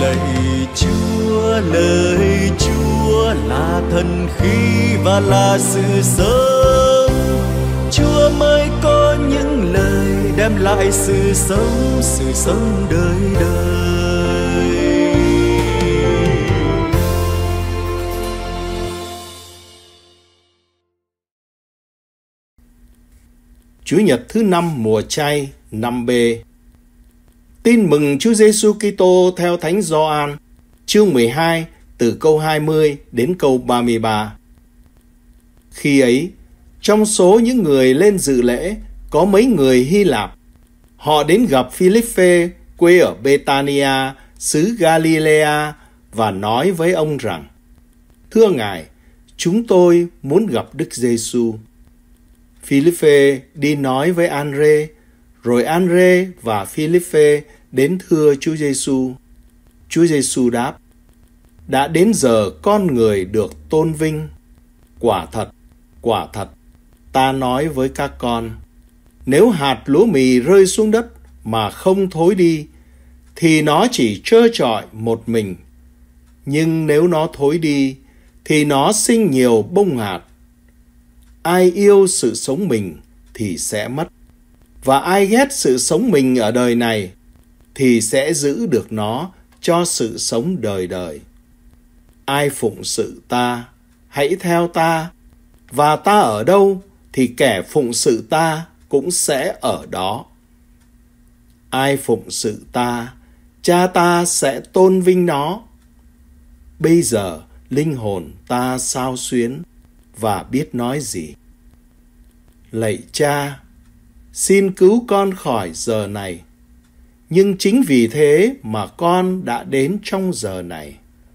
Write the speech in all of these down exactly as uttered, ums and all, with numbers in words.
Lạy Chúa, lời Chúa là thần khí và là sự sống. Chúa mới có những lời đem lại sự sống, sự sống đời đời. Chủ nhật thứ năm mùa chay năm B. Tin mừng Chúa Giêsu Kitô theo Thánh Gioan, chương mười hai, từ câu hai mươi đến câu ba mươi ba. Khi ấy, trong số những người lên dự lễ, có mấy người Hy Lạp. Họ đến gặp Philippe, quê ở Bethania, xứ Galilea, và nói với ông rằng: Thưa Ngài, chúng tôi muốn gặp Đức Giêsu. Philippe đi nói với Andre, rồi Andre và Philippe đến thưa Chúa Giêsu. Chúa Giêsu đáp: Đã đến giờ con người được tôn vinh. Quả thật, quả thật, ta nói với các con, nếu hạt lúa mì rơi xuống đất mà không thối đi, thì nó chỉ trơ trọi một mình. Nhưng nếu nó thối đi, thì nó sinh nhiều bông hạt. Ai yêu sự sống mình thì sẽ mất, và ai ghét sự sống mình ở đời này thì sẽ giữ được nó cho sự sống đời đời. Ai phụng sự ta, hãy theo ta, và ta ở đâu thì kẻ phụng sự ta cũng sẽ ở đó. Ai phụng sự ta, Cha ta sẽ tôn vinh nó. Bây giờ linh hồn ta xao xuyến và biết nói gì. Lạy Cha, xin cứu con khỏi giờ này, nhưng chính vì thế mà con đã đến trong giờ này.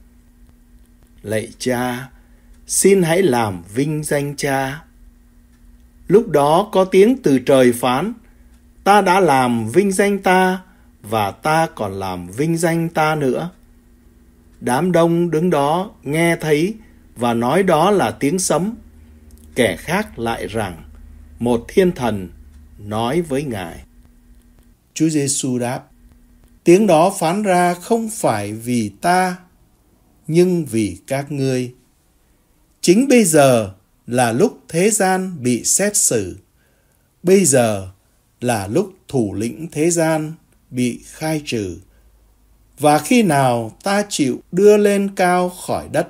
Lạy Cha, xin hãy làm vinh danh Cha. Lúc đó có tiếng từ trời phán: Ta đã làm vinh danh ta, và ta còn làm vinh danh ta nữa. Đám đông đứng đó nghe thấy và nói đó là tiếng sấm. Kẻ khác lại rằng một thiên thần nói với Ngài. Chúa Giêsu đáp: Tiếng đó phán ra không phải vì ta, nhưng vì các ngươi. Chính bây giờ là lúc thế gian bị xét xử. Bây giờ là lúc thủ lĩnh thế gian bị khai trừ. Và khi nào ta chịu đưa lên cao khỏi đất,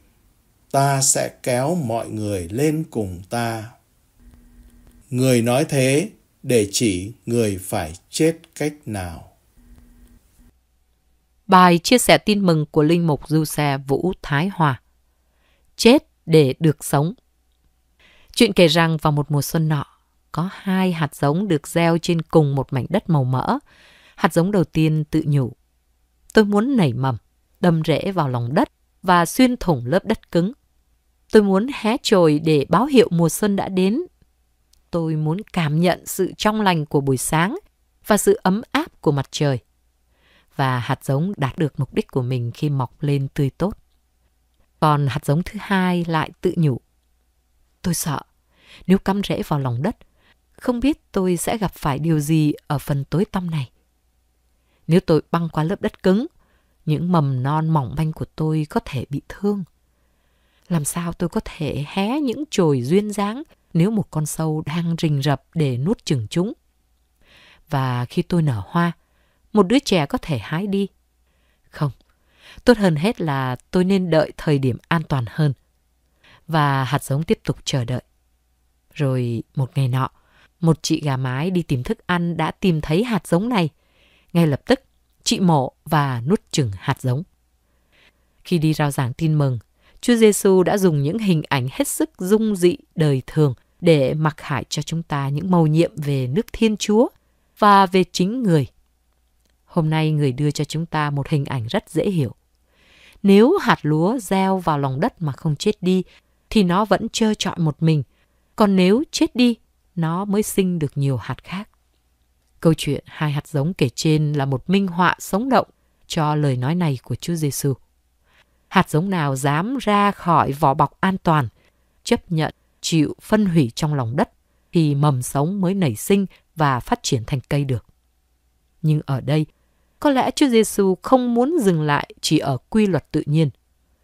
ta sẽ kéo mọi người lên cùng ta. Người nói thế để chỉ người phải chết cách nào. Bài chia sẻ tin mừng của Linh mục Du Xe Vũ Thái Hòa. Chết để được sống. Chuyện kể rằng vào một mùa xuân nọ, có hai hạt giống được gieo trên cùng một mảnh đất màu mỡ. Hạt giống đầu tiên tự nhủ: Tôi muốn nảy mầm, đâm rễ vào lòng đất và xuyên thủng lớp đất cứng. Tôi muốn hé chồi để báo hiệu mùa xuân đã đến. Tôi muốn cảm nhận sự trong lành của buổi sáng và sự ấm áp của mặt trời. Và hạt giống đạt được mục đích của mình khi mọc lên tươi tốt. Còn hạt giống thứ hai lại tự nhủ: Tôi sợ, nếu cắm rễ vào lòng đất, không biết tôi sẽ gặp phải điều gì ở phần tối tăm này. Nếu tôi băng qua lớp đất cứng, những mầm non mỏng manh của tôi có thể bị thương. Làm sao tôi có thể hé những chồi duyên dáng nếu một con sâu đang rình rập để nuốt chửng chúng? Và khi tôi nở hoa, một đứa trẻ có thể hái đi. Không, tốt hơn hết là tôi nên đợi thời điểm an toàn hơn. Và hạt giống tiếp tục chờ đợi. Rồi một ngày nọ, một chị gà mái đi tìm thức ăn đã tìm thấy hạt giống này. Ngay lập tức, chị mổ và nuốt chửng hạt giống. Khi đi rao giảng tin mừng, Chúa Giêsu đã dùng những hình ảnh hết sức dung dị đời thường để mặc khải cho chúng ta những mầu nhiệm về nước Thiên Chúa và về chính người. Hôm nay người đưa cho chúng ta một hình ảnh rất dễ hiểu. Nếu hạt lúa gieo vào lòng đất mà không chết đi, thì nó vẫn trơ trọi một mình. Còn nếu chết đi, nó mới sinh được nhiều hạt khác. Câu chuyện hai hạt giống kể trên là một minh họa sống động cho lời nói này của Chúa Giêsu. Hạt giống nào dám ra khỏi vỏ bọc an toàn, chấp nhận chịu phân hủy trong lòng đất, thì mầm sống mới nảy sinh và phát triển thành cây được. Nhưng ở đây, có lẽ Chúa Giêsu không muốn dừng lại chỉ ở quy luật tự nhiên.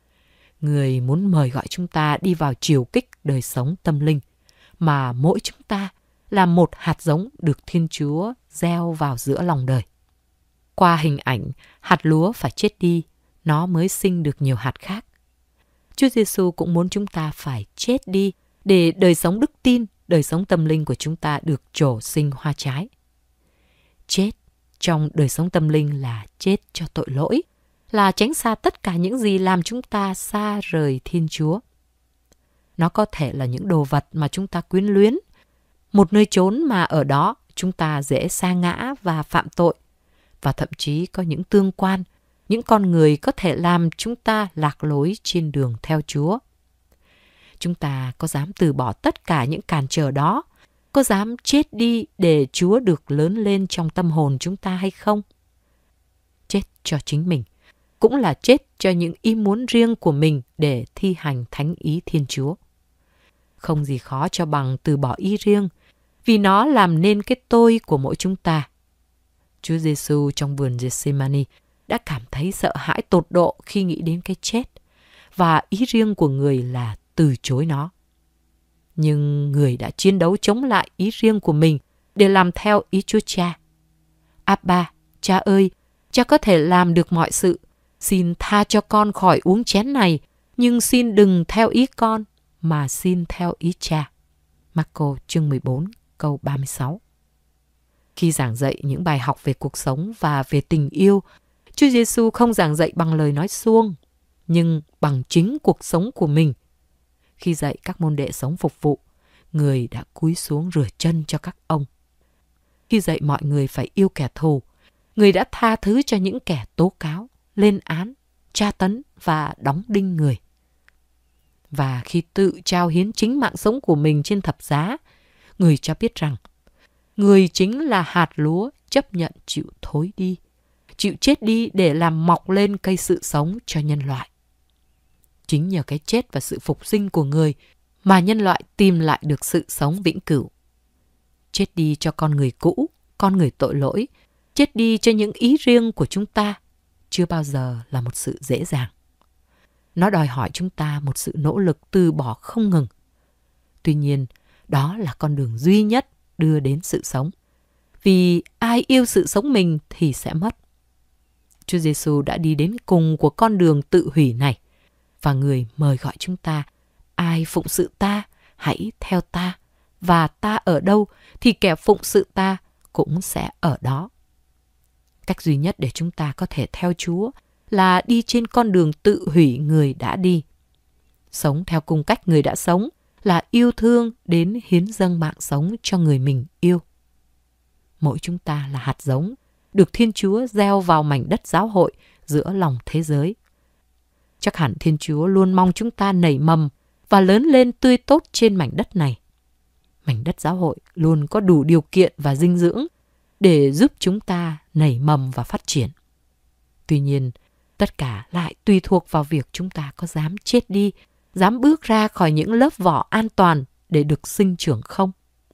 Người muốn mời gọi chúng ta đi vào chiều kích đời sống tâm linh, mà mỗi chúng ta là một hạt giống được Thiên Chúa gieo vào giữa lòng đời. Qua hình ảnh, hạt lúa phải chết đi, nó mới sinh được nhiều hạt khác. Chúa Giêsu cũng muốn chúng ta phải chết đi để đời sống đức tin, đời sống tâm linh của chúng ta được trổ sinh hoa trái. Chết trong đời sống tâm linh là chết cho tội lỗi, là tránh xa tất cả những gì làm chúng ta xa rời Thiên Chúa. Nó có thể là những đồ vật mà chúng ta quyến luyến, một nơi chốn mà ở đó chúng ta dễ sa ngã và phạm tội, và thậm chí có những tương quan, những con người có thể làm chúng ta lạc lối trên đường theo Chúa. Chúng ta có dám từ bỏ tất cả những cản trở đó, có dám chết đi để Chúa được lớn lên trong tâm hồn chúng ta hay không? Chết cho chính mình cũng là chết cho những ý muốn riêng của mình để thi hành thánh ý Thiên Chúa. Không gì khó cho bằng từ bỏ ý riêng, vì nó làm nên cái tôi của mỗi chúng ta. Chúa Giêsu trong vườn Gethsemane đã cảm thấy sợ hãi tột độ khi nghĩ đến cái chết, và ý riêng của người là từ chối nó. Nhưng người đã chiến đấu chống lại ý riêng của mình để làm theo ý Chúa Cha. Abba, Cha ơi, Cha có thể làm được mọi sự. Xin tha cho con khỏi uống chén này, nhưng xin đừng theo ý con, mà xin theo ý Cha. Marco chương mười bốn, câu ba mươi sáu. Khi giảng dạy những bài học về cuộc sống và về tình yêu, Chúa Giêsu không giảng dạy bằng lời nói suông, nhưng bằng chính cuộc sống của mình. Khi dạy các môn đệ sống phục vụ, người đã cúi xuống rửa chân cho các ông. Khi dạy mọi người phải yêu kẻ thù, người đã tha thứ cho những kẻ tố cáo, lên án, tra tấn và đóng đinh người. Và khi tự trao hiến chính mạng sống của mình trên thập giá, người cho biết rằng người chính là hạt lúa chấp nhận chịu thối đi, chịu chết đi để làm mọc lên cây sự sống cho nhân loại. Chính nhờ cái chết và sự phục sinh của người mà nhân loại tìm lại được sự sống vĩnh cửu. Chết đi cho con người cũ, con người tội lỗi, chết đi cho những ý riêng của chúng ta, chưa bao giờ là một sự dễ dàng. Nó đòi hỏi chúng ta một sự nỗ lực từ bỏ không ngừng. Tuy nhiên, đó là con đường duy nhất đưa đến sự sống. Vì ai yêu sự sống mình thì sẽ mất. Chúa Giêsu đã đi đến cùng của con đường tự hủy này, và người mời gọi chúng ta: ai phụng sự ta, hãy theo ta, và ta ở đâu thì kẻ phụng sự ta cũng sẽ ở đó. Cách duy nhất để chúng ta có thể theo Chúa là đi trên con đường tự hủy người đã đi. Sống theo cung cách người đã sống là yêu thương đến hiến dâng mạng sống cho người mình yêu. Mỗi chúng ta là hạt giống được Thiên Chúa gieo vào mảnh đất giáo hội giữa lòng thế giới. Chắc hẳn Thiên Chúa luôn mong chúng ta nảy mầm và lớn lên tươi tốt trên mảnh đất này. Mảnh đất giáo hội luôn có đủ điều kiện và dinh dưỡng để giúp chúng ta nảy mầm và phát triển. Tuy nhiên, tất cả lại tùy thuộc vào việc chúng ta có dám chết đi, dám bước ra khỏi những lớp vỏ an toàn để được sinh trưởng không?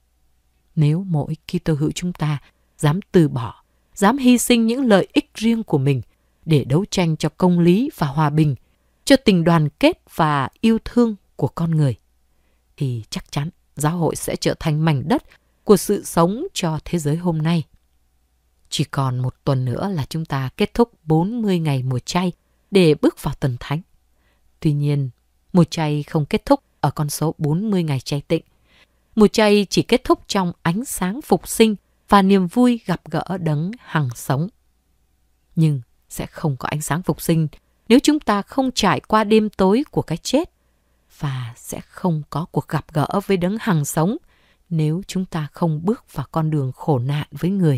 Nếu mỗi Kitô hữu chúng ta dám từ bỏ, dám hy sinh những lợi ích riêng của mình để đấu tranh cho công lý và hòa bình, cho tình đoàn kết và yêu thương của con người, thì chắc chắn giáo hội sẽ trở thành mảnh đất của sự sống cho thế giới hôm nay. Chỉ còn một tuần nữa là chúng ta kết thúc bốn mươi ngày mùa chay để bước vào tuần thánh. Tuy nhiên, mùa chay không kết thúc ở con số bốn mươi ngày chay tịnh. Mùa chay chỉ kết thúc trong ánh sáng phục sinh và niềm vui gặp gỡ đấng hằng sống. Nhưng sẽ không có ánh sáng phục sinh nếu chúng ta không trải qua đêm tối của cái chết, và sẽ không có cuộc gặp gỡ với đấng hằng sống nếu chúng ta không bước vào con đường khổ nạn với người.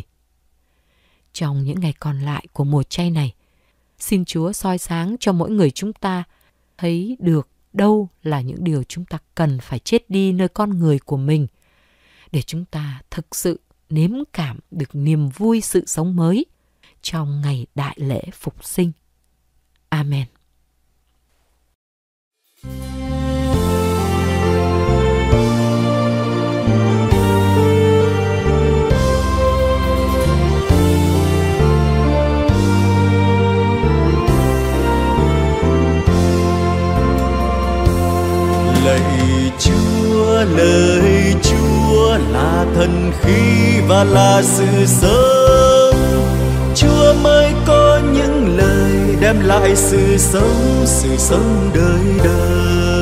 Trong những ngày còn lại của mùa chay này, xin Chúa soi sáng cho mỗi người chúng ta thấy được đâu là những điều chúng ta cần phải chết đi nơi con người của mình, để chúng ta thực sự nếm cảm được niềm vui sự sống mới trong ngày đại lễ phục sinh. Amen. Lạy Chúa, lời Chúa là thần khí và là sự sống. Chúa mới có những lời đem lại sự sống, sự sống đời đời.